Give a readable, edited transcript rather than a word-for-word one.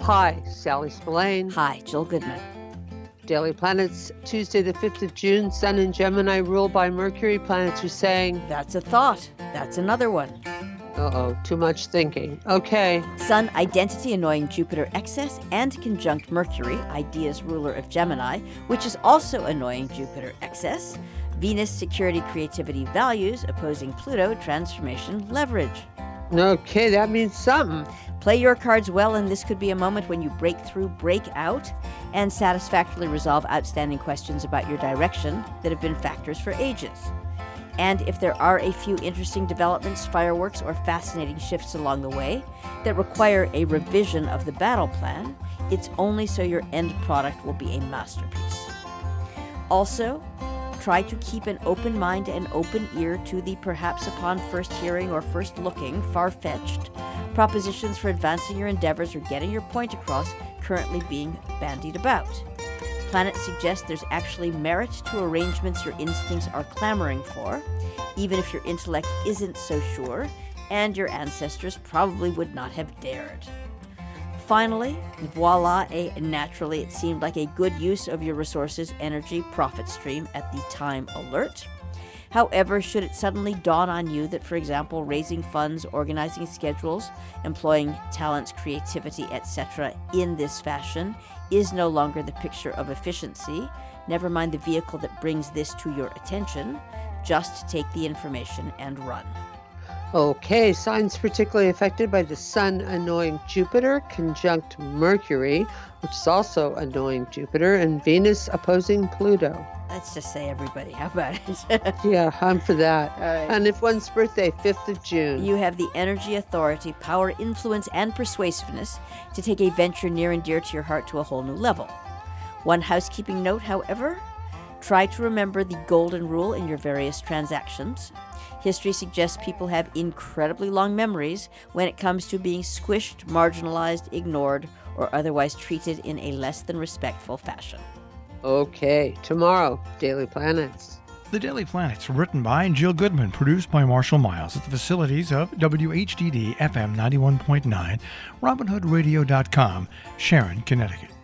Hi, Sally Spillane. Hi, Jill Goodman. Daily Planets, Tuesday the 5th of June. Sun and Gemini ruled by Mercury. Planets are saying, That's a thought. That's another one. Uh-oh, too much thinking. Okay. Sun, identity annoying Jupiter excess and conjunct Mercury, ideas ruler of Gemini, which is also annoying Jupiter excess. Venus, security, creativity, values, opposing Pluto, transformation, leverage. Okay, that means something. Play your cards well, and this could be a moment when you break through, break out, and satisfactorily resolve outstanding questions about your direction that have been factors for ages. And if there are a few interesting developments, fireworks, or fascinating shifts along the way that require a revision of the battle plan, it's only so your end product will be a masterpiece. Also, try to keep an open mind and open ear to the perhaps upon first hearing or first looking far-fetched propositions for advancing your endeavors or getting your point across currently being bandied about. Planets suggest there's actually merit to arrangements your instincts are clamoring for, even if your intellect isn't so sure, and your ancestors probably would not have dared. Finally, voila, naturally it seemed like a good use of your resources, energy, profit stream at the time alert. However, should it suddenly dawn on you that, for example, raising funds, organizing schedules, employing talents, creativity, etc. in this fashion is no longer the picture of efficiency, never mind the vehicle that brings this to your attention, just take the information and run. Okay, signs particularly affected by the Sun annoying Jupiter, conjunct Mercury, which is also annoying Jupiter, and Venus opposing Pluto. Let's just say everybody. How about it? Yeah, I'm for that. All right. And if one's birthday, 5th of June. You have the energy, authority, power, influence, and persuasiveness to take a venture near and dear to your heart to a whole new level. One housekeeping note, however, try to remember the golden rule in your various transactions. History suggests people have incredibly long memories when it comes to being squished, marginalized, ignored, or otherwise treated in a less than respectful fashion. Okay, tomorrow, Daily Planets. The Daily Planets, written by Jill Goodman, produced by Marshall Miles at the facilities of WHDD FM 91.9, RobinHoodRadio.com, Sharon, Connecticut.